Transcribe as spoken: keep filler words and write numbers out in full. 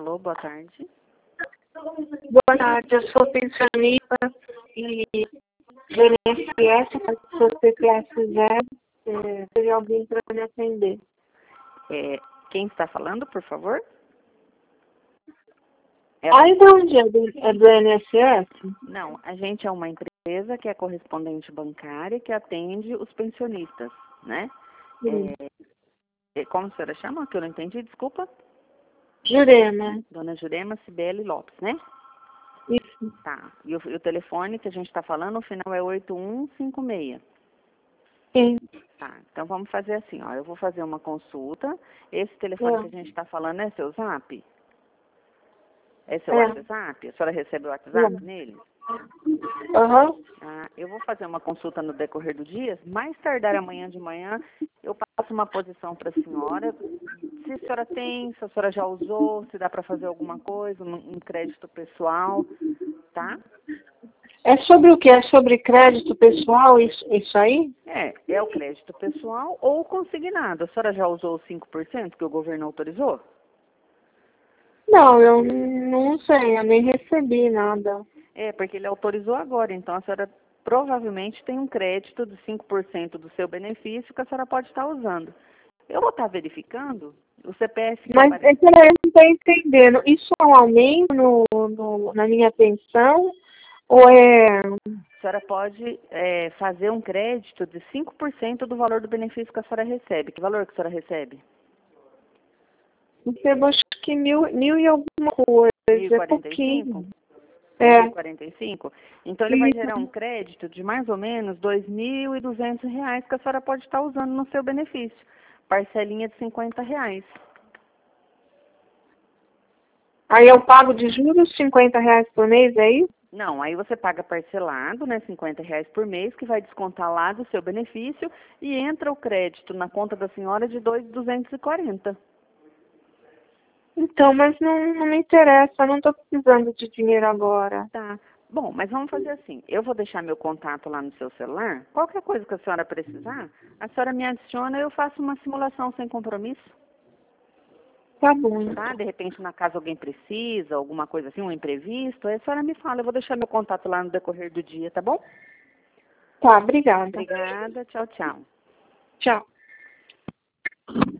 Alô, boa tarde. Boa tarde, eu sou pensionista e do I N S S, sou C P F zero, é, teria alguém para me atender. É, quem está falando, por favor? É, Aí de onde é? Do, é do I N S S? Não, a gente é uma empresa que é correspondente bancária que atende os pensionistas, né? Sim. É, como a senhora chama? Que eu não entendi, desculpa. Jurema. Dona Jurema Cibele Lopes, né? Isso. Tá. E o, e o telefone que a gente está falando, o final é oito um cinco seis. Sim. Tá, então vamos fazer assim, ó. Eu vou fazer uma consulta. Esse telefone É. que a gente está falando é seu zap? É seu É. WhatsApp? A senhora recebe o WhatsApp É. nele? Aham. Ah, eu vou fazer uma consulta no decorrer do dia. Mais tardar amanhã de manhã, eu passo uma posição para a senhora. Se a senhora tem, se a senhora já usou, se dá para fazer alguma coisa, um, um crédito pessoal, tá? É sobre o que? É sobre crédito pessoal, isso, isso aí? É, é o crédito pessoal ou consignado. A senhora já usou os cinco por cento que o governo autorizou? Não, eu não sei, eu nem recebi nada. É, porque ele autorizou agora, então a senhora provavelmente tem um crédito de cinco por cento do seu benefício que a senhora pode estar usando. Eu vou estar verificando o C P F que Mas aparece. é que eu não estou entendendo. Isso é um aumento no, no, na minha pensão? Ou é... A senhora pode é, fazer um crédito de cinco por cento do valor do benefício que a senhora recebe. Que valor que a senhora recebe? Eu acho que mil, mil e alguma coisa, Mil e é quarenta e cinco? pouquinho. Mil e É, quarenta e cinco? Então ele vai gerar um crédito de mais ou menos dois mil e duzentos reais que a senhora pode estar usando no seu benefício. Parcelinha de cinquenta reais. aí eu pago de juros cinquenta reais por mês, é isso? Não, aí você paga parcelado, né, cinquenta reais por mês, que vai descontar lá do seu benefício e entra o crédito na conta da senhora de dois mil duzentos e quarenta. Então, mas não, não me interessa, eu não estou precisando de dinheiro agora. Tá. Bom, mas vamos fazer assim. Eu vou deixar meu contato lá no seu celular. Qualquer coisa que a senhora precisar, a senhora me adiciona e eu faço uma simulação sem compromisso. Tá bom. Tá? De repente, na casa alguém precisa, alguma coisa assim, um imprevisto, aí a senhora me fala. Eu vou deixar meu contato lá no decorrer do dia, tá bom? Tá, obrigada. Obrigada. Tchau, tchau. Tchau.